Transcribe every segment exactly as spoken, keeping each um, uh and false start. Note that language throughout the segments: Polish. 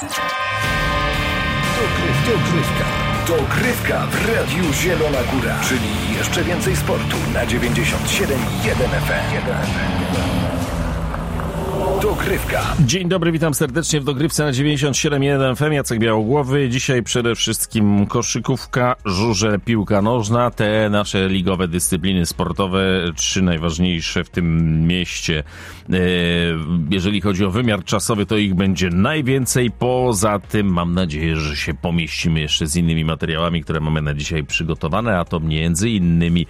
Dogrywka. Dogrywka w Radiu Zielona Góra. Czyli jeszcze więcej sportu na dziewięćdziesiąt siedem i jeden F M. Dogrywka. Dzień dobry, witam serdecznie w Dogrywce na dziewięćdziesiąt siedem i jeden F M. Jacek Białogłowy. Dzisiaj przede wszystkim koszykówka, żużel, piłka nożna. Te nasze ligowe dyscypliny sportowe, trzy najważniejsze w tym mieście. Jeżeli chodzi o wymiar czasowy, to ich będzie najwięcej. Poza tym mam nadzieję, że się pomieścimy jeszcze z innymi materiałami, które mamy na dzisiaj przygotowane, a to między innymi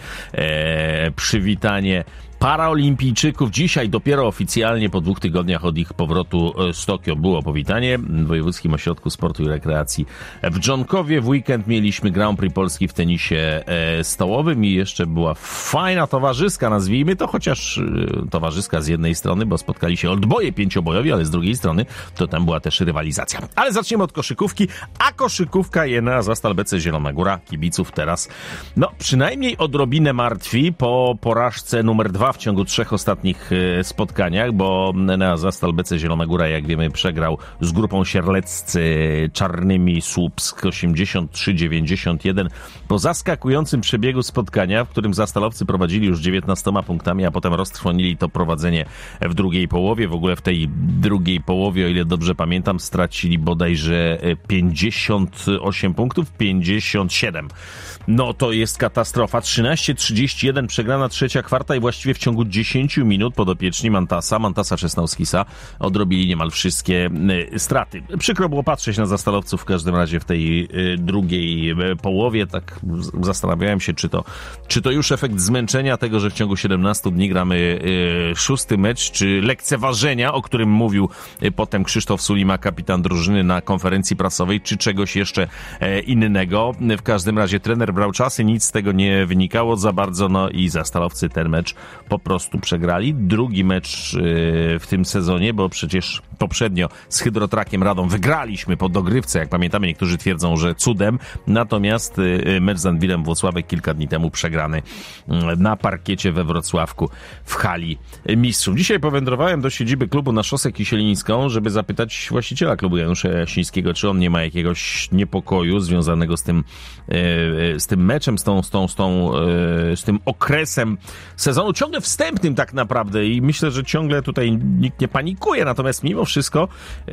e, przywitanie paraolimpijczyków. Dzisiaj dopiero oficjalnie po dwóch tygodniach od ich powrotu z Tokio było powitanie w Wojewódzkim Ośrodku Sportu i Rekreacji w Dżonkowie. W weekend mieliśmy Grand Prix Polski w tenisie stołowym i jeszcze była fajna towarzyska, nazwijmy to, chociaż towarzyska z jednej strony, bo spotkali się oldboje pięciobojowi, ale z drugiej strony to tam była też rywalizacja. Ale zaczniemy od koszykówki, a koszykówka Jena Zastal B C Zielona Góra kibiców teraz, no przynajmniej odrobinę martwi po porażce numer dwa w ciągu trzech ostatnich spotkaniach, bo Enea Zastal B C Zielona Góra, jak wiemy, przegrał z grupą Sierleccy Czarnymi Słupsk osiemdziesiąt trzy dziewięćdziesiąt jeden po zaskakującym przebiegu spotkania, w którym Zastalowcy prowadzili już dziewiętnastoma punktami, a potem roztrwonili to prowadzenie w drugiej połowie. W ogóle w tej drugiej połowie, o ile dobrze pamiętam, stracili bodajże pięćdziesiąt osiem punktów, pięćdziesiąt siedem. No to jest katastrofa. trzynaście trzydzieści jeden przegrana trzecia kwarta i właściwie w ciągu dziesięciu minut podopieczni Mantasa, Mantasa Czesnauskisa odrobili niemal wszystkie y, straty. Przykro było patrzeć na Zastalowców w każdym razie w tej y, drugiej y, połowie. Tak z- zastanawiałem się, czy to, czy to już efekt zmęczenia tego, że w ciągu siedemnastu dni gramy y, szósty mecz, czy lekceważenia, o którym mówił y, potem Krzysztof Sulima, kapitan drużyny na konferencji prasowej, czy czegoś jeszcze y, innego. W każdym razie trener brał czasy, nic z tego nie wynikało za bardzo, no i Zastalowcy ten mecz po prostu przegrali. Drugi mecz yy, w tym sezonie, bo przecież poprzednio z Hydrotrakiem Radom wygraliśmy po dogrywce, jak pamiętamy, niektórzy twierdzą, że cudem, natomiast yy, mecz z Anwilem Włocławek kilka dni temu przegrany yy, na parkiecie we Wrocławku w hali mistrzów. Dzisiaj powędrowałem do siedziby klubu na Szosę Kisielińską, żeby zapytać właściciela klubu Janusza Jasińskiego, czy on nie ma jakiegoś niepokoju związanego z tym, yy, z tym meczem, z tą, z tą, z tą, yy, z tym okresem sezonu, ciągle wstępnym tak naprawdę, i myślę, że ciągle tutaj nikt nie panikuje, natomiast mimo wszystko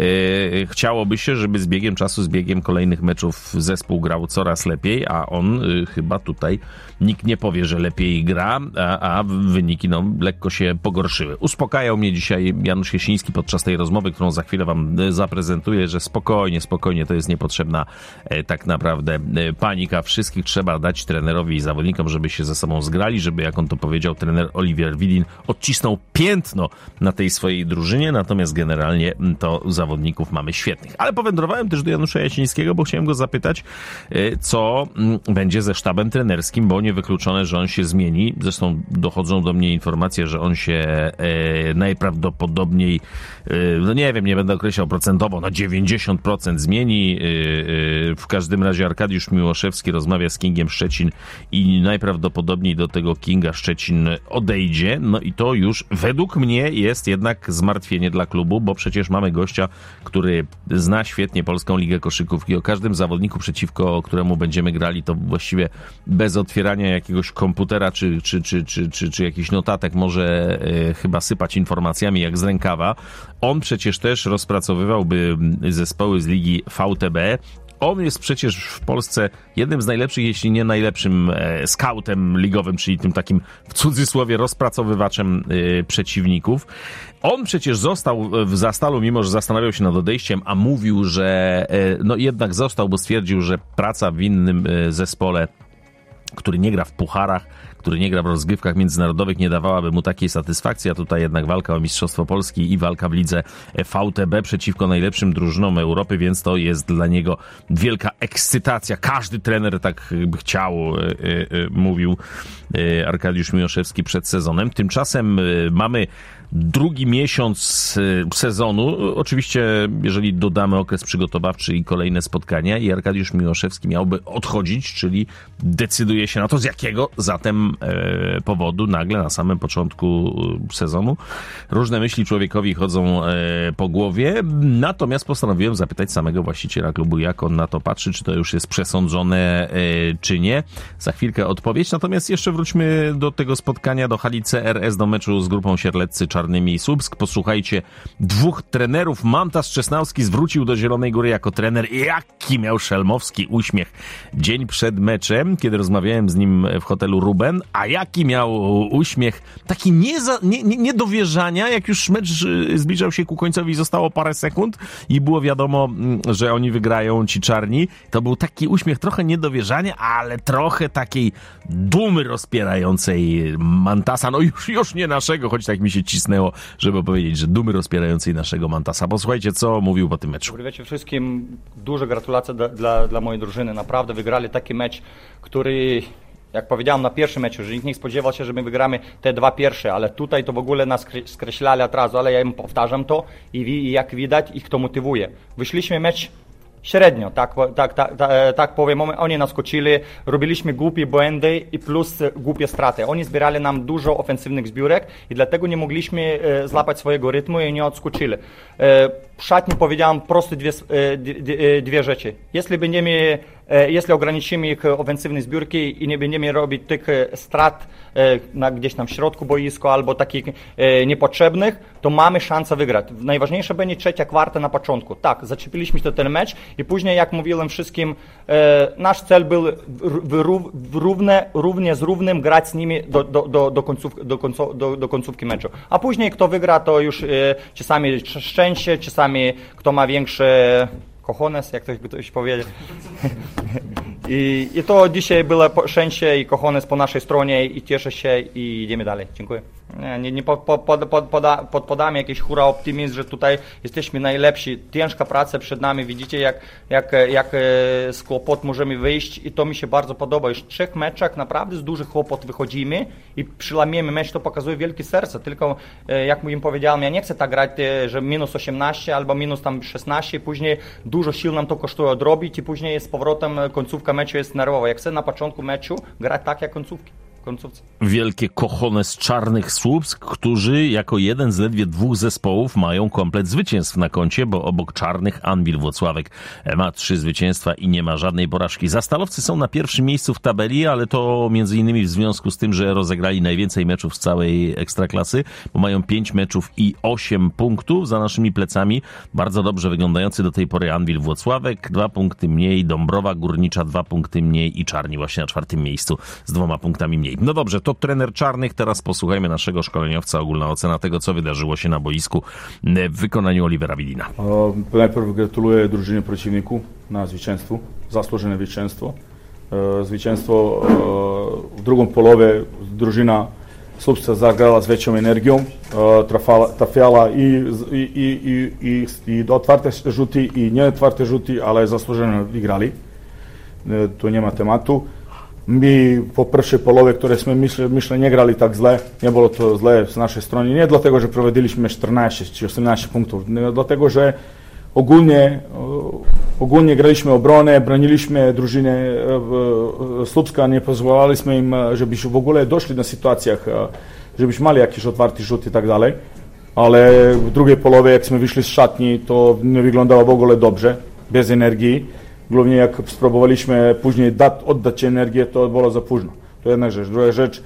yy, chciałoby się, żeby z biegiem czasu, z biegiem kolejnych meczów zespół grał coraz lepiej, a on yy, chyba tutaj nikt nie powie, że lepiej gra, a, a wyniki no lekko się pogorszyły. Uspokajał mnie dzisiaj Janusz Jasiński podczas tej rozmowy, którą za chwilę wam zaprezentuję, że spokojnie, spokojnie, to jest niepotrzebna e, tak naprawdę e, panika. Wszystkich trzeba dać trenerowi i zawodnikom, żeby się ze sobą zgrali, żeby, jak on to powiedział, trener Oliwier Widin odcisnął piętno na tej swojej drużynie, natomiast generalnie to zawodników mamy świetnych. Ale powędrowałem też do Janusza Jasińskiego, bo chciałem go zapytać, e, co m, będzie ze sztabem trenerskim, bo niewykluczone, że on się zmieni. Zresztą dochodzą do mnie informacje, że on się e, najprawdopodobniej, e, no nie wiem, nie będę określał procentowo, na dziewięćdziesiąt procent zmieni. E, e, w każdym razie Arkadiusz Miłoszewski rozmawia z Kingiem Szczecin i najprawdopodobniej do tego Kinga Szczecin odejdzie. No i to już według mnie jest jednak zmartwienie dla klubu, bo przecież mamy gościa, który zna świetnie Polską Ligę Koszykówki. O każdym zawodniku, przeciwko któremu będziemy grali, to właściwie bez otwierania jakiegoś komputera czy, czy, czy, czy, czy, czy jakichś notatek może e, chyba sypać informacjami jak z rękawa. On przecież też rozpracowywałby zespoły z ligi V T B. On jest przecież w Polsce jednym z najlepszych, jeśli nie najlepszym e, skautem ligowym, czyli tym takim w cudzysłowie rozpracowywaczem e, przeciwników. On przecież został w Zastalu, mimo że zastanawiał się nad odejściem, a mówił, że e, no jednak został, bo stwierdził, że praca w innym e, zespole, który nie gra w pucharach, który nie gra w rozgrywkach międzynarodowych, nie dawałaby mu takiej satysfakcji, a tutaj jednak walka o Mistrzostwo Polski i walka w lidze V T B przeciwko najlepszym drużynom Europy, więc to jest dla niego wielka ekscytacja. Każdy trener tak by chciał, yy, yy, mówił yy, Arkadiusz Miłoszewski przed sezonem. Tymczasem yy, mamy drugi miesiąc sezonu. Oczywiście, jeżeli dodamy okres przygotowawczy i kolejne spotkania, i Arkadiusz Miłoszewski miałby odchodzić, czyli decyduje się na to, z jakiego zatem wiem e, powodu, nagle na samym początku sezonu różne myśli człowiekowi chodzą e, po głowie, natomiast postanowiłem zapytać samego właściciela klubu, jak on na to patrzy, czy to już jest przesądzone, e, czy nie. Za chwilkę odpowiedź, natomiast jeszcze wróćmy do tego spotkania, do hali C R S, do meczu z grupą Sierleccy Czarnymi i Słupsk. Posłuchajcie, dwóch trenerów. Mantas Czesnałski zwrócił do Zielonej Góry jako trener. Jaki miał szelmowski uśmiech dzień przed meczem, kiedy rozmawiałem z nim w hotelu Ruben, a jaki miał uśmiech taki nie, za, nie, nie, niedowierzania, jak już mecz zbliżał się ku końcowi, zostało parę sekund i było wiadomo, że oni wygrają, ci czarni. To był taki uśmiech trochę niedowierzania, ale trochę takiej dumy rozpierającej Mantasa, no już, już nie naszego, choć tak mi się cisnęło, żeby powiedzieć, że dumy rozpierającej naszego Mantasa. Posłuchajcie, co mówił po tym meczu. Dobry wieczór wszystkim, duże gratulacje dla, dla, dla mojej drużyny, naprawdę wygrali taki mecz, który, jak powiedziałem na pierwszym meczu, że nikt nie spodziewał się, że my wygramy te dwa pierwsze, ale tutaj to w ogóle nas skreślali od razu, ale ja im powtarzam to i, i jak widać ich to motywuje. Wyszliśmy mecz średnio, tak, tak, tak, tak powiem, oni naskoczyli, robiliśmy głupie błędy i plus głupie straty. Oni zbierali nam dużo ofensywnych zbiórek i dlatego nie mogliśmy złapać swojego rytmu i nie odskoczyli. W szatni powiedziałem prosto dwie, dwie, dwie rzeczy. Jeśli będziemy, jeśli ograniczymy ich ofensywne zbiórki i nie będziemy robić tych strat na, gdzieś tam w środku boiska albo takich niepotrzebnych, to mamy szansę wygrać. Najważniejsze będzie trzecia kwarta na początku. Tak, zaczepiliśmy to ten mecz i później, jak mówiłem wszystkim, nasz cel był równe, równie z równym grać z nimi do, do, do, do, końców, do, końcu, do, do końcówki meczu. A później kto wygra, to już czasami szczęście, czasami kto ma większe cojones, jak ktoś powiedział. I, I to dzisiaj było szczęście i cojones po naszej stronie i cieszę się i idziemy dalej. Dziękuję. Nie, nie, nie pod, pod, pod, poda, podpadamy jakiś hura optymizm, że tutaj jesteśmy najlepsi. Ciężka praca przed nami, widzicie jak, jak, jak z kłopot możemy wyjść i to mi się bardzo podoba. Już w trzech meczach naprawdę z dużych kłopot wychodzimy i przylamiemy mecz, to pokazuje wielkie serce. Tylko jak im powiedziałem, ja nie chcę tak grać, że minus osiemnaście albo minus tam szesnaście, później dużo sił nam to kosztuje odrobić i później z powrotem końcówka meczu jest nerwowa. Ja chcę na początku meczu grać tak jak końcówki. Końcówce. Wielkie cojones Czarnych Słupsk, którzy jako jeden z ledwie dwóch zespołów mają komplet zwycięstw na koncie, bo obok Czarnych Anwil Włocławek ma trzy zwycięstwa i nie ma żadnej porażki. Zastalowcy są na pierwszym miejscu w tabeli, ale to między innymi w związku z tym, że rozegrali najwięcej meczów z całej Ekstraklasy, bo mają pięć meczów i osiem punktów za naszymi plecami. Bardzo dobrze wyglądający do tej pory Anwil Włocławek, dwa punkty mniej, Dąbrowa Górnicza, dwa punkty mniej i Czarni właśnie na czwartym miejscu z dwoma punktami mniej. No dobrze, to trener Czarnych. Teraz posłuchajmy naszego szkoleniowca. Ogólna ocena tego, co wydarzyło się na boisku w wykonaniu Olivera Widina. E, najpierw gratuluję drużynie przeciwniku na zwycięstwo, zasłużone zwycięstwo. E, zwycięstwo e, w drugą połowie drużyna Słupska zagrała z większą energią, e, trafiała, trafiała i, i, i, i, i do otwarte rzuty i nieotwarte rzuty, ale zasłużone wygrali. E, tu nie ma tematu. My po pierwszej połowie, któreśmy myślę, myślę nie grali tak źle, nie było to źle z naszej strony, nie dlatego, że prowadziliśmy czternaście czy osiemnaście punktów, dlatego, że ogólnie, ogólnie graliśmy obronę, broniliśmy drużynę Słupska, nie pozwalaliśmy im, żebyśmy w ogóle doszli do sytuacjach, żebyśmy mieli jakieś otwarte rzuty i tak dalej, ale w drugiej połowie, jakśmy wyszli z szatni, to nie wyglądało w ogóle dobrze, bez energii. Głównie jak spróbowaliśmy później dać, oddać energię, to było za późno. To jedna rzecz. Druga rzecz,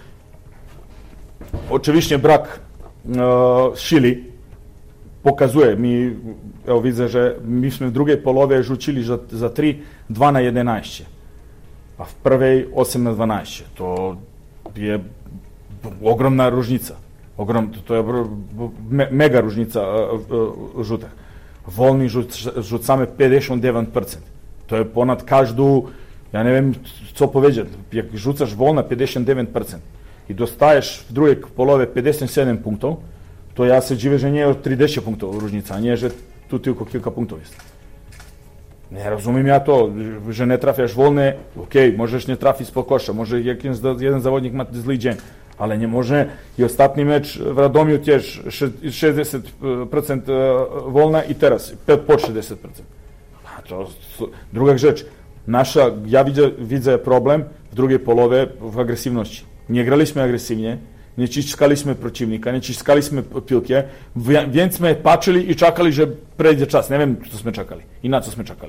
oczywiście brak e, sili pokazuje. Mi, ja widzę, że myśmy w drugiej połowie rzucili za, za trzy, dwa na jedenaście, a w prawej osiem na dwanaście. To jest ogromna różnica. Ogrom, to jest me, mega różnica w rzutach. Wolni rzut, rzucamy pięćdziesiąt dziewięć procent. To jest ponad każdą, ja nie wiem co powiedzieć, jak rzucasz wolno pięćdziesiąt dziewięć procent i dostajesz w drugiej połowie pięćdziesiąt siedem punktów, to ja się dziwię, że nie jest trzydzieści punktów różnica, a nie, że tu tylko kilka punktów jest. Nie rozumiem ja to, że nie trafiasz wolny, okej, okay, możesz nie trafić po kosza, może jakiś jeden zawodnik ma zły dzień, ale nie może i ostatni mecz w Radomiu też sześćdziesiąt procent wolna i teraz po sześćdziesiąt procent. To, druga rzecz, nasza, ja widzę, widzę problem w drugiej połowie w agresywności. Nie graliśmy agresywnie, nie ciskaliśmy przeciwnika, nie ciskaliśmy piłkę, więc my patrzyli i czekali, że przejdzie czas. Nie wiem, co my czekali i na co my czekali.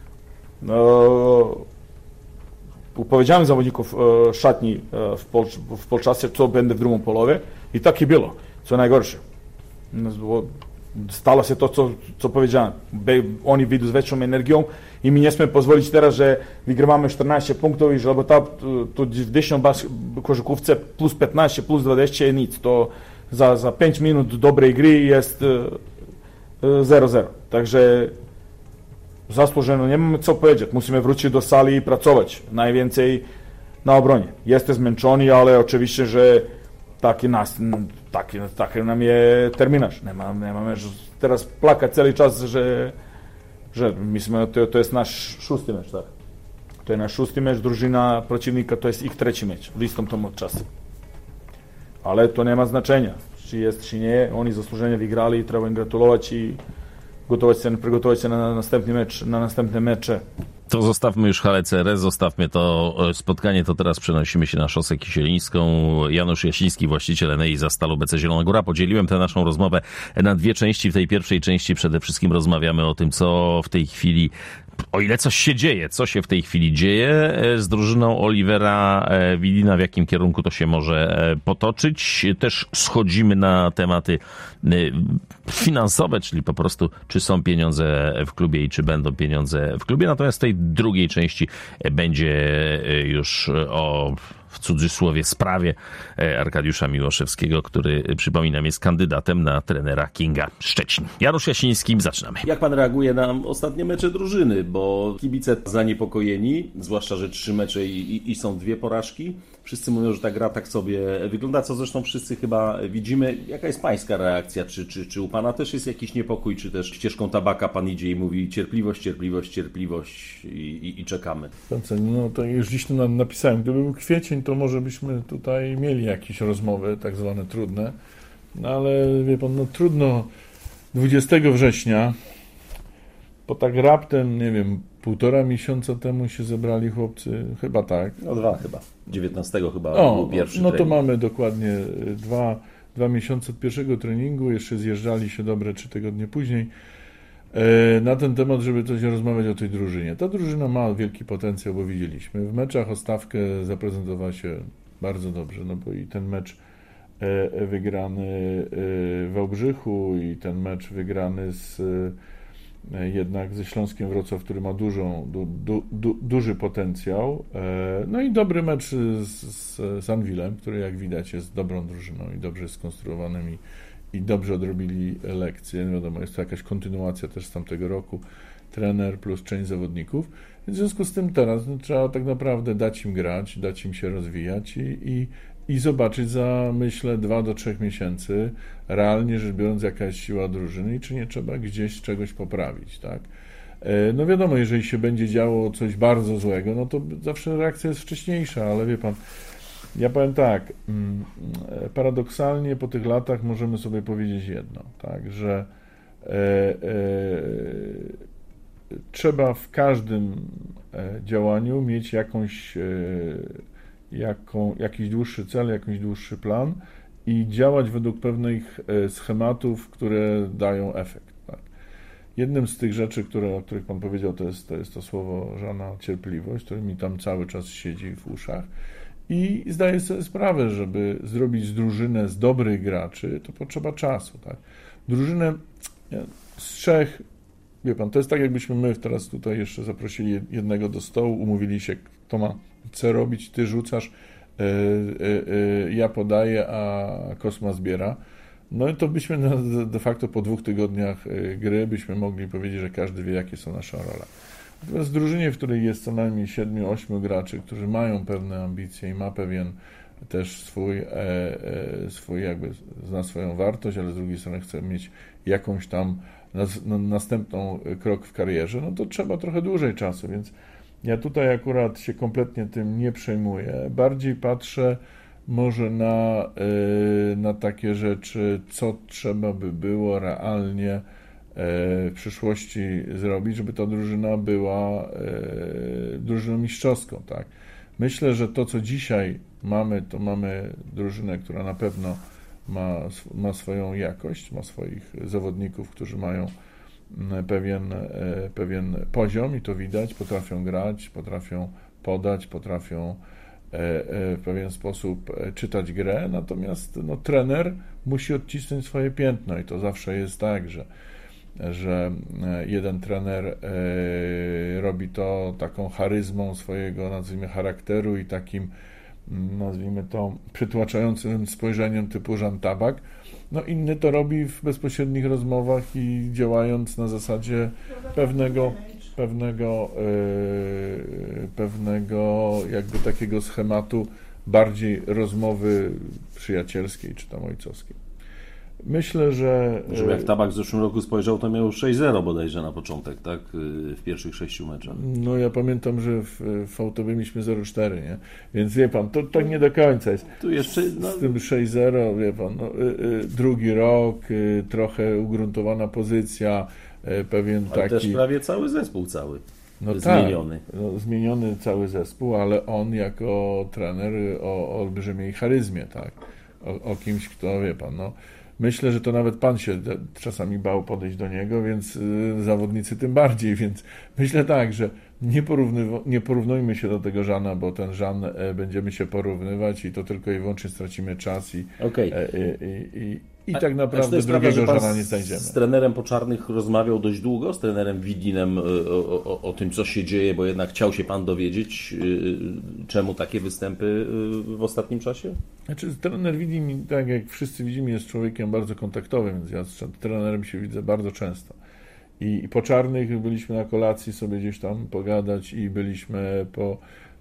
No, powiedziałem zawodników e, szatni e, w, pol, w polczasie, co będzie w drugą połowie i tak i było, co najgorsze. No, stało się to, co, co powiedziałem. Be, oni wyjdą z większą energią i my nie chcemy pozwolić teraz, że wygrywamy czternaście punktów i że ta, to w dziesięć koszykówce plus piętnaście, plus dwadzieścia nic. To za, za pięć minut dobrej gry jest zero zero. Także zasłużeno, nie mamy co powiedzieć. Musimy wrócić do sali i pracować. Najwięcej na obronie. Jesteś zmęczony, ale oczywiście, że taki, nas, taki, taki nam jest terminarz. Nie mamy, nie mamy teraz plakać cały czas, że, że myśmy, to, to jest nasz szósty mecz. Tak? To jest nasz szósty mecz, drużyna przeciwnika to jest ich trzeci mecz w listom tomu czasu. Ale to nie ma znaczenia, czy jest, czy nie. Oni zasłużenie wygrali i trzeba im gratulować i gotować się, przygotować się na następny mecz, na następne mecze. To zostawmy już halę C R S, zostawmy to spotkanie, to teraz przenosimy się na szosę Kisielińską. Janusz Jasiński, właściciel Enei za Stalą B C Zielona Góra. Podzieliłem tę naszą rozmowę na dwie części. W tej pierwszej części przede wszystkim rozmawiamy o tym, co w tej chwili, o ile coś się dzieje, co się w tej chwili dzieje z drużyną Olivera Widina, w jakim kierunku to się może potoczyć. Też schodzimy na tematy finansowe, czyli po prostu czy są pieniądze w klubie i czy będą pieniądze w klubie. Natomiast w tej drugiej części będzie już o, w cudzysłowie, sprawie Arkadiusza Miłoszewskiego, który, przypominam, jest kandydatem na trenera Kinga Szczecin. Janusz Jasiński, zaczynamy. Jak pan reaguje na ostatnie mecze drużyny? Bo kibice zaniepokojeni, zwłaszcza, że trzy mecze i, i, i są dwie porażki. Wszyscy mówią, że ta gra tak sobie wygląda, co zresztą wszyscy chyba widzimy. Jaka jest pańska reakcja? Czy, czy, czy u pana też jest jakiś niepokój, czy też ścieżką tabaka pan idzie i mówi cierpliwość, cierpliwość, cierpliwość i, i, i czekamy? No to już dziś tu napisałem, gdyby był kwiecień, to może byśmy tutaj mieli jakieś rozmowy tak zwane trudne, no ale wie pan, no trudno dwudziestego września, po tak raptem, nie wiem, półtora miesiąca temu się zebrali chłopcy, chyba tak. No dwa chyba, dziewiętnastego chyba o, był pierwszy no trening. To mamy dokładnie dwa, dwa miesiące od pierwszego treningu, jeszcze zjeżdżali się dobre trzy tygodnie później e, na ten temat, żeby coś rozmawiać o tej drużynie. Ta drużyna ma wielki potencjał, bo widzieliśmy. W meczach o stawkę zaprezentowała się bardzo dobrze, no bo i ten mecz e, wygrany e, w Wałbrzychu i ten mecz wygrany z jednak ze Śląskiem Wrocław, który ma dużą, du, du, du, duży potencjał. No i dobry mecz z, z, z Anwilem, który jak widać jest dobrą drużyną i dobrze skonstruowanym i, i dobrze odrobili lekcje. No wiadomo, jest to jakaś kontynuacja też z tamtego roku. Trener plus część zawodników. W związku z tym teraz no, trzeba tak naprawdę dać im grać, dać im się rozwijać i, i i zobaczyć za, myślę, dwa do trzech miesięcy, realnie rzecz biorąc, jaka jest siła drużyny i czy nie trzeba gdzieś czegoś poprawić, tak? No wiadomo, jeżeli się będzie działo coś bardzo złego, no to zawsze reakcja jest wcześniejsza, ale wie pan, ja powiem tak, paradoksalnie po tych latach możemy sobie powiedzieć jedno, tak, że e, e, trzeba w każdym działaniu mieć jakąś e, Jaką, jakiś dłuższy cel, jakiś dłuższy plan i działać według pewnych schematów, które dają efekt. Tak. Jednym z tych rzeczy, które, o których pan powiedział, to jest, to jest to słowo Żana cierpliwość, które mi tam cały czas siedzi w uszach i zdaję sobie sprawę, żeby zrobić drużynę z dobrych graczy, to potrzeba czasu. Tak. Drużynę z trzech, wie pan, to jest tak, jakbyśmy my teraz tutaj jeszcze zaprosili jednego do stołu, umówili się, kto ma co robić, ty rzucasz, yy, yy, ja podaję, a Kosma zbiera. No i to byśmy de facto po dwóch tygodniach gry byśmy mogli powiedzieć, że każdy wie, jakie są nasze role. Natomiast w drużynie, w której jest co najmniej siedmiu, ośmiu graczy, którzy mają pewne ambicje i ma pewien też swój, e, e, swój jakby zna swoją wartość, ale z drugiej strony chce mieć jakąś tam nas, no, następną krok w karierze, no to trzeba trochę dłużej czasu, więc ja tutaj akurat się kompletnie tym nie przejmuję. Bardziej patrzę może na, yy, na takie rzeczy, co trzeba by było realnie yy, w przyszłości zrobić, żeby ta drużyna była yy, drużyną mistrzowską. Tak? Myślę, że to, co dzisiaj mamy, to mamy drużynę, która na pewno ma, ma swoją jakość, ma swoich zawodników, którzy mają pewien, pewien poziom i to widać, potrafią grać, potrafią podać, potrafią w pewien sposób czytać grę, natomiast no, trener musi odcisnąć swoje piętno i to zawsze jest tak, że, że jeden trener robi to taką charyzmą swojego, nazwijmy, charakteru i takim, nazwijmy to, przytłaczającym spojrzeniem typu Jan Tabak. No inny to robi w bezpośrednich rozmowach i działając na zasadzie pewnego pewnego, yy, pewnego jakby takiego schematu bardziej rozmowy przyjacielskiej czy tam ojcowskiej. Myślę, że... Że jak Tabak w zeszłym roku spojrzał, to miał sześć zero bodajże na początek, tak? W pierwszych sześciu meczach. No ja pamiętam, że w, w Autobie mieliśmy zero cztery, nie? Więc wie pan, to tak nie do końca jest. Tu jeszcze... No... Z tym sześć zero, wie pan, no, y, y, drugi rok, y, trochę ugruntowana pozycja, y, pewien ale taki... też prawie cały zespół cały. No zmieniony. Tak, no, zmieniony cały zespół, ale on jako trener o, o olbrzymiej charyzmie, tak? O, o kimś, kto, wie pan, no... Myślę, że to nawet pan się czasami bał podejść do niego, więc y, zawodnicy tym bardziej, więc myślę tak, że nie, porównywa- nie porównujmy się do tego Żana, bo ten Żan e, będziemy się porównywać i to tylko i wyłącznie stracimy czas i, okay. e, i, i, i A, tak naprawdę jest drugiego prawda, Żana nie znajdziemy. Z trenerem Poczarnych rozmawiał dość długo, z trenerem Widinem o, o, o tym, co się dzieje, bo jednak chciał się pan dowiedzieć, czemu takie występy w ostatnim czasie? Znaczy, trener Widin, tak jak wszyscy widzimy, jest człowiekiem bardzo kontaktowym, więc ja z trenerem się widzę bardzo często. I, i po Czarnych byliśmy na kolacji sobie gdzieś tam pogadać i byliśmy po,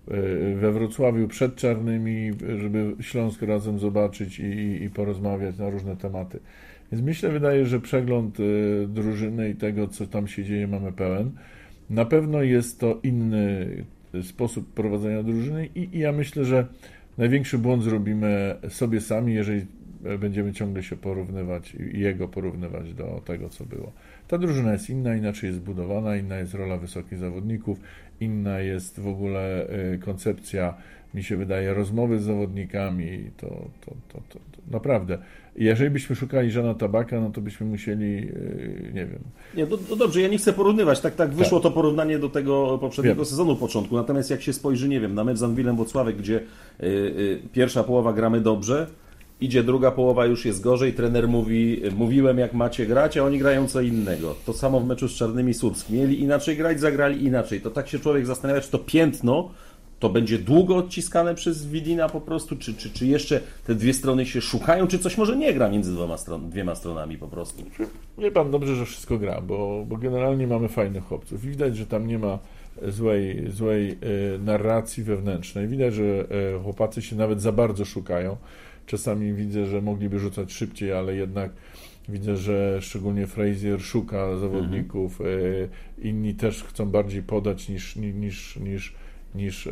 we Wrocławiu przed Czarnymi, żeby Śląsk razem zobaczyć i, i porozmawiać na różne tematy. Więc myślę, wydaje, że przegląd drużyny i tego, co tam się dzieje, mamy pełen. Na pewno jest to inny sposób prowadzenia drużyny i, i ja myślę, że największy błąd zrobimy sobie sami, jeżeli będziemy ciągle się porównywać i jego porównywać do tego, co było. Ta drużyna jest inna, inaczej jest zbudowana, inna jest rola wysokich zawodników, inna jest w ogóle koncepcja, mi się wydaje, rozmowy z zawodnikami. To, to, to, to, to naprawdę. Jeżeli byśmy szukali Żana Tabaka, no to byśmy musieli, nie wiem... Nie, no, no dobrze, ja nie chcę porównywać. Tak, tak wyszło tak. To porównanie do tego poprzedniego wiem. sezonu początku. Natomiast jak się spojrzy, nie wiem, na mecz z Anwilem Włocławek, gdzie y, y, pierwsza połowa gramy dobrze, idzie druga połowa, już jest gorzej, trener mówi, mówiłem jak macie grać, a oni grają co innego. To samo w meczu z Czarnymi Słupsk. Mieli inaczej grać, zagrali inaczej. To tak się człowiek zastanawia, czy to piętno to będzie długo odciskane przez Widina po prostu, czy, czy, czy jeszcze te dwie strony się szukają, czy coś może nie gra między dwoma stron, dwiema stronami po prostu. Wie pan, dobrze, że wszystko gra, bo, bo generalnie mamy fajnych chłopców. Widać, że tam nie ma złej, złej e, narracji wewnętrznej. Widać, że e, chłopacy się nawet za bardzo szukają. Czasami widzę, że mogliby rzucać szybciej, ale jednak widzę, że szczególnie Frazier szuka zawodników. Mhm. E, inni też chcą bardziej podać niż, niż, niż niż e,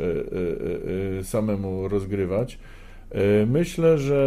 e, e, samemu rozgrywać. E, myślę, że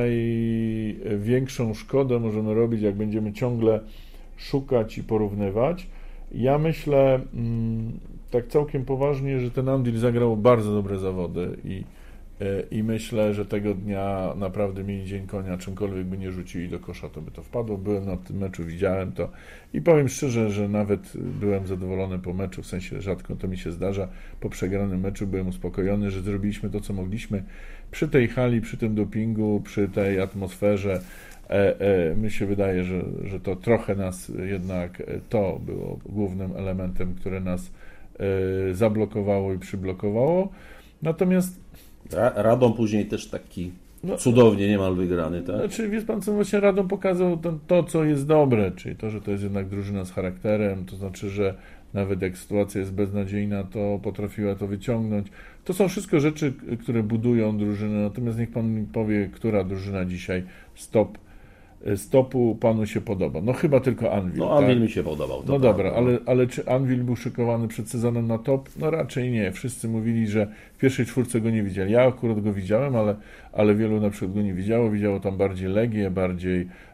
największą szkodę możemy robić, jak będziemy ciągle szukać i porównywać. Ja myślę mm, tak całkiem poważnie, że ten Anwil zagrał bardzo dobre zawody i, e, i myślę, że tego dnia naprawdę mieli dzień konia, czymkolwiek by nie rzucili do kosza, to by to wpadło. Byłem na tym meczu, widziałem to i powiem szczerze, że nawet byłem zadowolony po meczu, w sensie rzadko to mi się zdarza. Po przegranym meczu byłem uspokojony, że zrobiliśmy to, co mogliśmy przy tej hali, przy tym dopingu, przy tej atmosferze. E, e, mi się wydaje, że, że to trochę nas jednak, to było głównym elementem, które nas e, zablokowało i przyblokowało. Natomiast Radom później też taki no, cudownie niemal wygrany, tak? Znaczy, wie pan co, właśnie Radom pokazał to, to, co jest dobre, czyli to, że to jest jednak drużyna z charakterem, to znaczy, że nawet jak sytuacja jest beznadziejna, to potrafiła to wyciągnąć. To są wszystko rzeczy, które budują drużynę, natomiast niech pan mi powie, która drużyna dzisiaj stop, stopu panu się podoba. No chyba tylko Anwil. No Anwil tak? mi się podobał. No dobra, ale, ale czy Anwil był szykowany przed sezonem na top? No raczej nie. Wszyscy mówili, że w pierwszej czwórce go nie widzieli. Ja akurat go widziałem, ale, ale wielu na przykład go nie widziało. Widziało tam bardziej Legię, bardziej,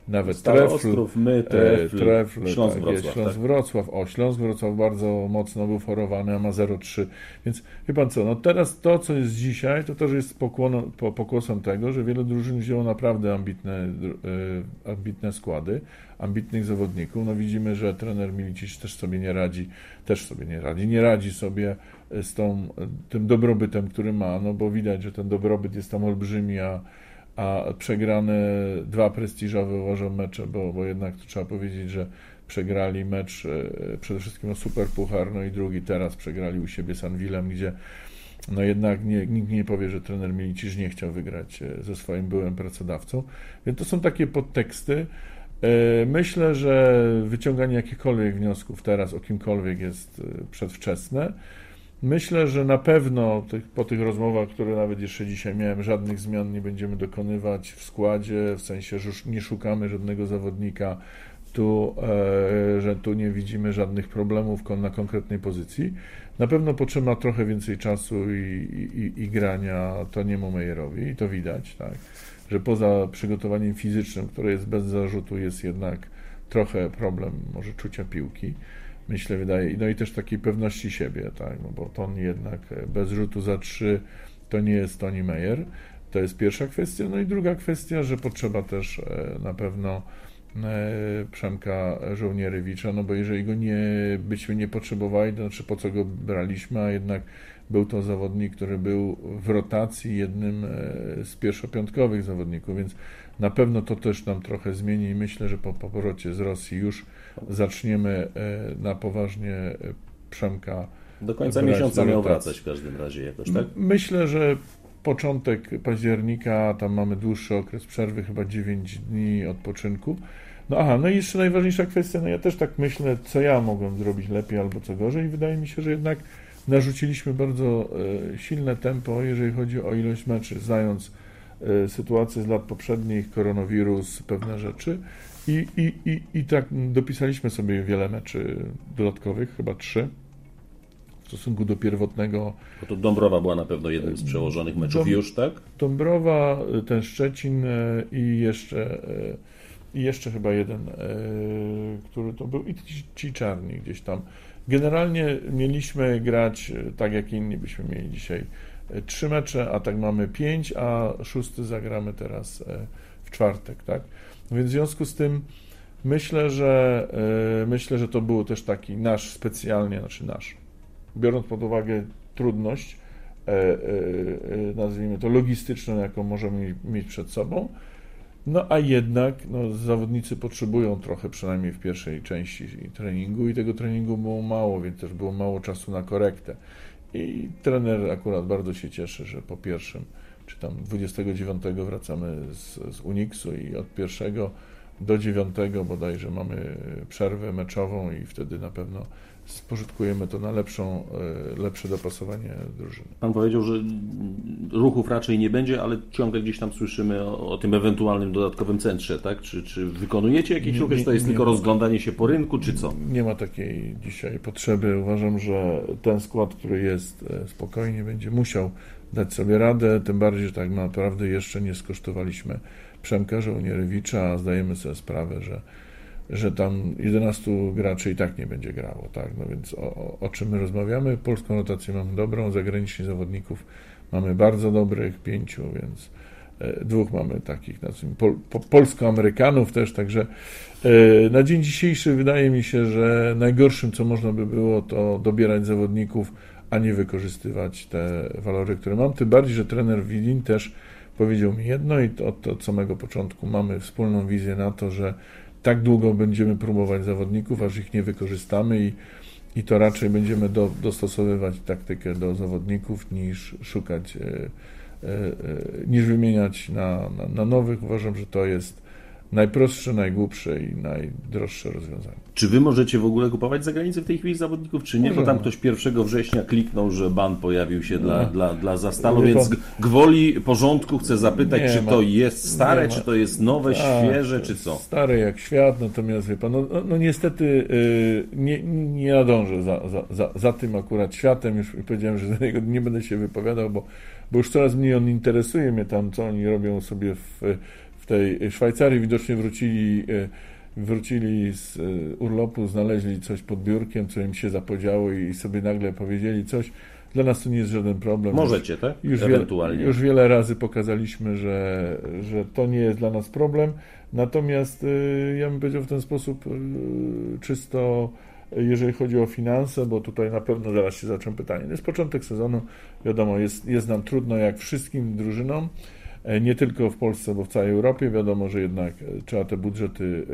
nawet Stary Trefl, Ostrów, my, Trefl, Trefl Śląsk tak, Wrocław. Śląsk tak? Wrocław. O, Śląsk Wrocław bardzo mocno był forowany, a ma zero trzy. Więc wie pan co, no teraz to, co jest dzisiaj, to też jest pokłoną, po, pokłosem tego, że wiele drużyn wzięło naprawdę ambitne, y, ambitne składy, ambitnych zawodników. No widzimy, że trener Milicic też sobie nie radzi, też sobie nie radzi, nie radzi sobie z tą, tym dobrobytem, który ma, no bo widać, że ten dobrobyt jest tam olbrzymi, a, a przegrane dwa prestiżowe, uważam, mecze, bo, bo jednak to trzeba powiedzieć, że przegrali mecz e, przede wszystkim o Superpuchar, no i drugi teraz przegrali u siebie z Anwilem, gdzie no jednak nie, nikt nie powie, że trener Milicic nie chciał wygrać ze swoim byłym pracodawcą. Więc to są takie podteksty. Myślę, że wyciąganie jakichkolwiek wniosków teraz o kimkolwiek jest przedwczesne. Myślę, że na pewno tych, po tych rozmowach, które nawet jeszcze dzisiaj miałem, żadnych zmian nie będziemy dokonywać w składzie, w sensie, że nie szukamy żadnego zawodnika, tu, e, że tu nie widzimy żadnych problemów na konkretnej pozycji. Na pewno potrzeba trochę więcej czasu i, i, i grania Toniemu Meyerowi, i to widać, tak, że poza przygotowaniem fizycznym, które jest bez zarzutu, jest jednak trochę problem może czucia piłki. Myślę, wydaje, no i też takiej pewności siebie, tak, no bo Ton jednak bez rzutu za trzy to nie jest Toni Meyer. To jest pierwsza kwestia. No i druga kwestia, że potrzeba też na pewno Przemka Żołnierewicza, no bo jeżeli go nie, byśmy nie potrzebowali, to znaczy po co go braliśmy, a jednak był to zawodnik, który był w rotacji jednym z pierwszopiątkowych zawodników, więc na pewno to też nam trochę zmieni i myślę, że po powrocie z Rosji już zaczniemy na poważnie Przemka do końca miesiąca miał wracać w każdym razie jakoś, tak? Myślę, że początek października, tam mamy dłuższy okres przerwy, chyba dziewięć dni odpoczynku. No aha, no i jeszcze najważniejsza kwestia, no ja też tak myślę, co ja mogłem zrobić lepiej albo co gorzej. Wydaje mi się, że jednak narzuciliśmy bardzo e, silne tempo, jeżeli chodzi o ilość meczy, znając e, sytuację z lat poprzednich, koronawirus, pewne rzeczy. I, i, i, i tak dopisaliśmy sobie wiele meczy dodatkowych, chyba trzy. W stosunku do pierwotnego... Bo to Dąbrowa była na pewno jednym z przełożonych meczów Dąb... już, tak? Dąbrowa, ten Szczecin i jeszcze, i jeszcze chyba jeden, który to był, i ci czarni gdzieś tam. Generalnie mieliśmy grać tak, jak inni byśmy mieli dzisiaj trzy mecze, a tak mamy pięć, a szósty zagramy teraz w czwartek, tak? Więc w związku z tym myślę, że myślę, że to był też taki nasz specjalnie, znaczy nasz, biorąc pod uwagę trudność, e, e, nazwijmy to logistyczną, jaką możemy mieć przed sobą, no a jednak no, zawodnicy potrzebują trochę, przynajmniej w pierwszej części treningu, i tego treningu było mało, więc też było mało czasu na korektę. I trener akurat bardzo się cieszy, że po pierwszym, czy tam dwudziestego dziewiątego wracamy z, z Uniksu i od pierwszego do dziewiątego bodajże mamy przerwę meczową i wtedy na pewno spożytkujemy to na lepszą, lepsze dopasowanie drużyny. Pan powiedział, że ruchów raczej nie będzie, ale ciągle gdzieś tam słyszymy o, o tym ewentualnym dodatkowym centrze, tak? Czy, czy wykonujecie jakieś ruchy, czy to jest nie, tylko nie rozglądanie się po rynku, czy co? Nie ma takiej dzisiaj potrzeby. Uważam, że ten skład, który jest, spokojnie będzie musiał dać sobie radę, tym bardziej, że tak naprawdę jeszcze nie skosztowaliśmy Przemka Żołnierewicza, a zdajemy sobie sprawę, że że tam jedenastu graczy i tak nie będzie grało, tak, no więc o, o czym my rozmawiamy? Polską rotację mamy dobrą, zagranicznych zawodników mamy bardzo dobrych, pięciu, więc e, dwóch mamy takich, nazwijmy, pol, po, polsko-amerykanów też, także e, na dzień dzisiejszy wydaje mi się, że najgorszym, co można by było, to dobierać zawodników, a nie wykorzystywać te walory, które mam, tym bardziej, że trener Widin też powiedział mi jedno i to, to od samego początku mamy wspólną wizję na to, że tak długo będziemy próbować zawodników, aż ich nie wykorzystamy i, i to raczej będziemy do, dostosowywać taktykę do zawodników niż szukać, e, e, e, niż wymieniać na, na, na nowych. Uważam, że to jest najprostsze, najgłupsze i najdroższe rozwiązanie. Czy wy możecie w ogóle kupować za granicę w tej chwili zawodników, czy nie? Możemy. Bo tam ktoś pierwszego września kliknął, że ban pojawił się dla, dla, dla Zastalu, więc gwoli porządku chcę zapytać, nie czy ma, to jest stare, czy to jest nowe, A, świeże, czy co? Stare jak świat, natomiast wie pan, no, no niestety yy, nie, nie nadążę za, za, za, za tym akurat światem, już powiedziałem, że za niego nie będę się wypowiadał, bo, bo już coraz mniej on interesuje mnie tam, co oni robią sobie w w tej Szwajcarii widocznie wrócili, wrócili z urlopu, znaleźli coś pod biurkiem, co im się zapodziało i sobie nagle powiedzieli coś. Dla nas to nie jest żaden problem. Możecie, tak? Już Ewentualnie. Wiele, już wiele razy pokazaliśmy, że, że to nie jest dla nas problem. Natomiast y, ja bym powiedział w ten sposób y, czysto, jeżeli chodzi o finanse, bo tutaj na pewno zaraz się zacząłem pytanie. To jest początek sezonu, wiadomo, jest, jest nam trudno jak wszystkim drużynom, nie tylko w Polsce, bo w całej Europie. Wiadomo, że jednak trzeba te budżety y,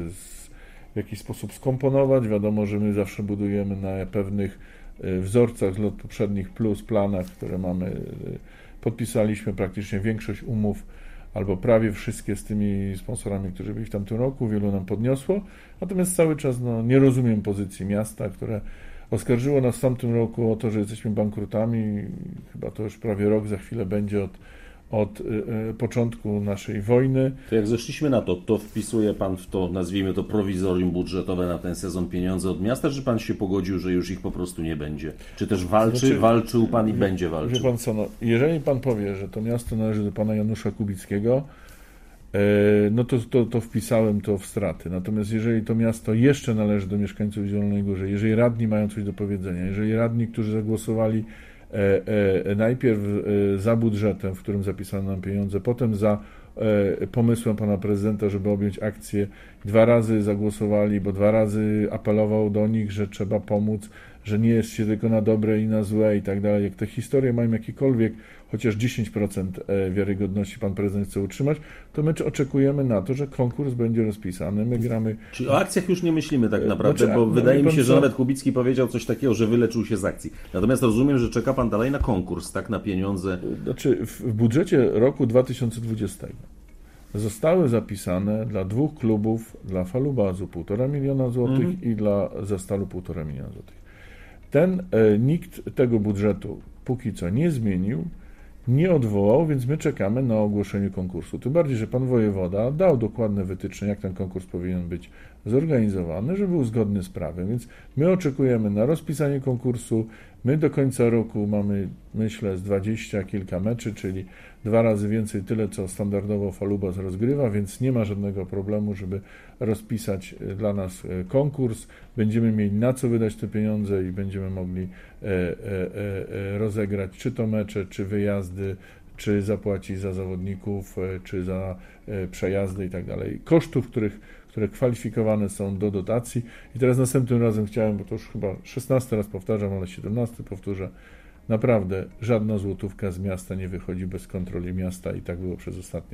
w jakiś sposób skomponować. Wiadomo, że my zawsze budujemy na pewnych wzorcach z lat poprzednich plus planach, które mamy. Podpisaliśmy praktycznie większość umów, albo prawie wszystkie z tymi sponsorami, którzy byli w tamtym roku, wielu nam podniosło. Natomiast cały czas no, nie rozumiem pozycji miasta, które oskarżyło nas w tamtym roku o to, że jesteśmy bankrutami. Chyba to już prawie rok za chwilę będzie od od y, y, początku naszej wojny. To jak zeszliśmy na to, to wpisuje Pan w to, nazwijmy to prowizorium budżetowe na ten sezon pieniądze od miasta, czy Pan się pogodził, że już ich po prostu nie będzie? Czy też walczy, znaczy, walczył Pan i wie, będzie walczył? Wie Pan co, no, jeżeli Pan powie, że to miasto należy do Pana Janusza Kubickiego, yy, no to, to, to wpisałem to w straty. Natomiast jeżeli to miasto jeszcze należy do mieszkańców Zielonej Górze, jeżeli radni mają coś do powiedzenia, jeżeli radni, którzy zagłosowali E, e, najpierw e, za budżetem, w którym zapisano nam pieniądze, potem za e, pomysłem pana prezydenta, żeby objąć akcję, dwa razy zagłosowali, bo dwa razy apelował do nich, że trzeba pomóc, że nie jest się tylko na dobre i na złe i tak dalej. Jak te historie mają jakikolwiek, chociaż dziesięć procent wiarygodności pan prezydent chce utrzymać, to my oczekujemy na to, że konkurs będzie rozpisany. My gramy... Czyli o akcjach już nie myślimy tak naprawdę, znaczy, bo no, wydaje mi się, że co? nawet Kubicki powiedział coś takiego, że wyleczył się z akcji. Natomiast rozumiem, że czeka pan dalej na konkurs, tak, na pieniądze. Znaczy w budżecie roku dwa tysiące dwudziestego zostały zapisane dla dwóch klubów, dla Falubazu półtora miliona złotych mhm. i dla Zastalu półtora miliona złotych. Ten, e, nikt tego budżetu póki co nie zmienił, nie odwołał, więc my czekamy na ogłoszenie konkursu. Tym bardziej, że pan wojewoda dał dokładne wytyczne, jak ten konkurs powinien być zorganizowany, żeby był zgodny z prawem. Więc my oczekujemy na rozpisanie konkursu. My do końca roku mamy, myślę, z dwadzieścia kilka meczy, czyli dwa razy więcej, tyle co standardowo Falubas rozgrywa, więc nie ma żadnego problemu, żeby rozpisać dla nas konkurs. Będziemy mieli na co wydać te pieniądze i będziemy mogli e, e, e, rozegrać czy to mecze, czy wyjazdy, czy zapłacić za zawodników, e, czy za e, przejazdy i tak dalej. Kosztów, których, które kwalifikowane są do dotacji. I teraz następnym razem chciałem, bo to już chyba szesnasty raz powtarzam, ale siedemnasty powtórzę, naprawdę żadna złotówka z miasta nie wychodzi bez kontroli miasta i tak było przez ostatnie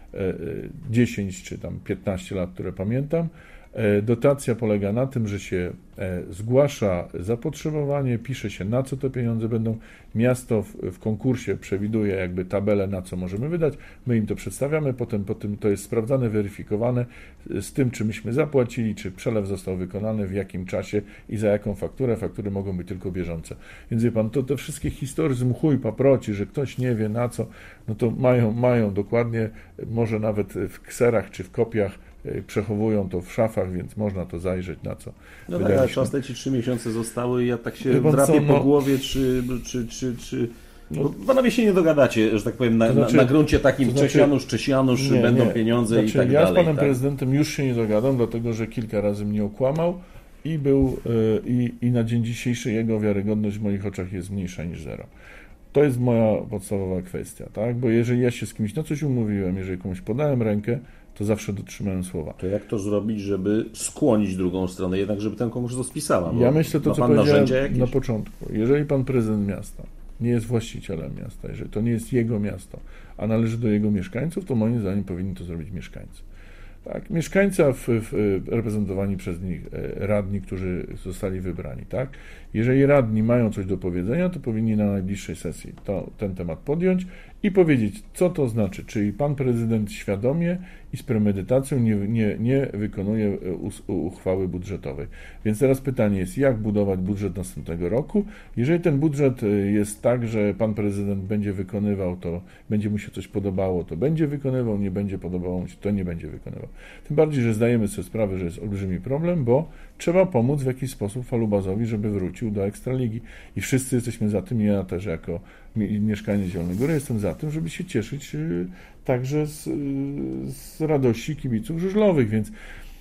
dziesięć czy tam piętnaście lat, które pamiętam. Dotacja polega na tym, że się zgłasza zapotrzebowanie, pisze się, na co te pieniądze będą. Miasto w, w konkursie przewiduje jakby tabelę, na co możemy wydać. My im to przedstawiamy, potem, potem to jest sprawdzane, weryfikowane z tym, czy myśmy zapłacili, czy przelew został wykonany, w jakim czasie i za jaką fakturę. Faktury mogą być tylko bieżące. Więc wie pan, to te wszystkie historie z mchu i paproci, że ktoś nie wie na co, no to mają, mają dokładnie, może nawet w kserach czy w kopiach przechowują to w szafach, więc można to zajrzeć, na co. No tak, ale czas ci trzy miesiące zostały i ja tak się pan drapię co, po no, głowie, czy... czy, czy, czy... No, bo panowie się nie dogadacie, że tak powiem, na, to znaczy, na, na gruncie takim to znaczy, Czesianusz, Czesianusz, nie, będą nie. pieniądze znaczy, i tak ja dalej. Ja z panem tak? prezydentem już się nie dogadam, dlatego że kilka razy mnie okłamał i był i, i na dzień dzisiejszy jego wiarygodność w moich oczach jest mniejsza niż zero. To jest moja podstawowa kwestia, tak? Bo jeżeli ja się z kimś na coś umówiłem, jeżeli komuś podałem rękę, to zawsze dotrzymałem słowa. To jak to zrobić, żeby skłonić drugą stronę, jednak żeby ten konkurs rozpisała? Ja myślę to, co powiedziałem na początku. Jeżeli pan prezydent miasta nie jest właścicielem miasta, jeżeli to nie jest jego miasto, a należy do jego mieszkańców, to moim zdaniem powinni to zrobić mieszkańcy. Tak, mieszkańca w, w, reprezentowani przez nich radni, którzy zostali wybrani. Tak? Jeżeli radni mają coś do powiedzenia, to powinni na najbliższej sesji to, ten temat podjąć i powiedzieć, co to znaczy. Czyli pan prezydent świadomie i z premedytacją nie, nie, nie wykonuje uchwały budżetowej. Więc teraz pytanie jest, jak budować budżet następnego roku? Jeżeli ten budżet jest tak, że pan prezydent będzie wykonywał, to będzie mu się coś podobało, to będzie wykonywał, nie będzie podobało mu się, to nie będzie wykonywał. Tym bardziej, że zdajemy sobie sprawę, że jest olbrzymi problem, bo trzeba pomóc w jakiś sposób Falubazowi, żeby wrócił do Ekstraligi. I wszyscy jesteśmy za tym, ja też jako mieszkaniec Zielonej Góry jestem za tym, żeby się cieszyć także z, z radości kibiców żużlowych, więc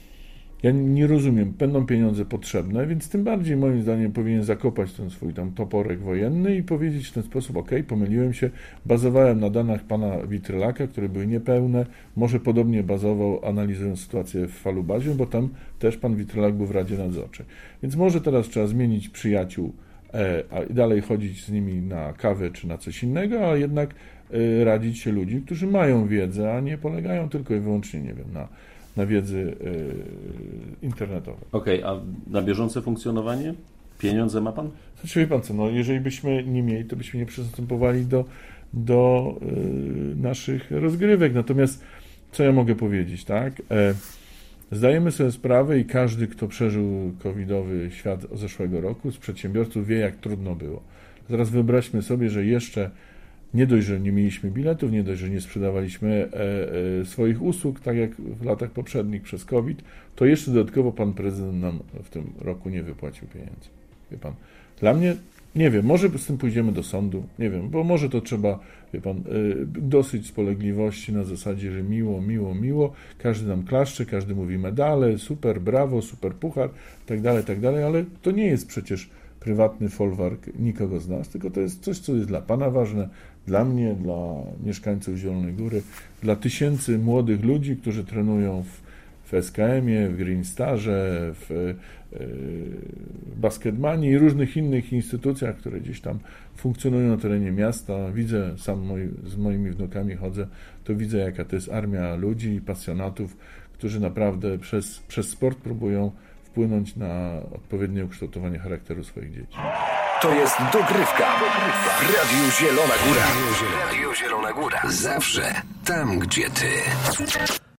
ja nie rozumiem, będą pieniądze potrzebne, więc tym bardziej moim zdaniem powinien zakopać ten swój tam toporek wojenny i powiedzieć w ten sposób, ok, pomyliłem się, bazowałem na danych pana Witrylaka, które były niepełne, może podobnie bazował, analizując sytuację w Falubazie, bo tam też pan Witrylak był w Radzie Nadzorczej. Więc może teraz trzeba zmienić przyjaciół, e, a dalej chodzić z nimi na kawę czy na coś innego, a jednak e, radzić się ludzi, którzy mają wiedzę, a nie polegają tylko i wyłącznie, nie wiem, na na wiedzy y, internetowej. Okej, okay, a na bieżące funkcjonowanie? Pieniądze ma pan? Znaczy, wie pan co, no, jeżeli byśmy nie mieli, to byśmy nie przystępowali do, do y, naszych rozgrywek. Natomiast co ja mogę powiedzieć, tak? E, zdajemy sobie sprawę i każdy, kto przeżył covidowy świat zeszłego roku, z przedsiębiorców wie, jak trudno było. Teraz wyobraźmy sobie, że jeszcze nie dość, że nie mieliśmy biletów, nie dość, że nie sprzedawaliśmy e, e, swoich usług, tak jak w latach poprzednich przez COVID, to jeszcze dodatkowo pan prezydent nam w tym roku nie wypłacił pieniędzy. Wie pan, dla mnie, nie wiem, może z tym pójdziemy do sądu, nie wiem, bo może to trzeba, wie pan, e, dosyć spolegliwości na zasadzie, że miło, miło, miło, każdy nam klaszcze, każdy mówi medale, super, brawo, super puchar, tak dalej, tak dalej, ale to nie jest przecież prywatny folwark nikogo z nas, tylko to jest coś, co jest dla pana ważne, dla mnie, dla mieszkańców Zielonej Góry, dla tysięcy młodych ludzi, którzy trenują w, w S K M-ie, w Green Starze, w y, Basketmanie i różnych innych instytucjach, które gdzieś tam funkcjonują na terenie miasta. Widzę, sam moi, z moimi wnukami chodzę, to widzę, jaka to jest armia ludzi i pasjonatów, którzy naprawdę przez, przez sport próbują wpłynąć na odpowiednie ukształtowanie charakteru swoich dzieci. To jest dogrywka. W Radiu Zielona Góra. Radio Zielona Góra. Zawsze tam, gdzie ty.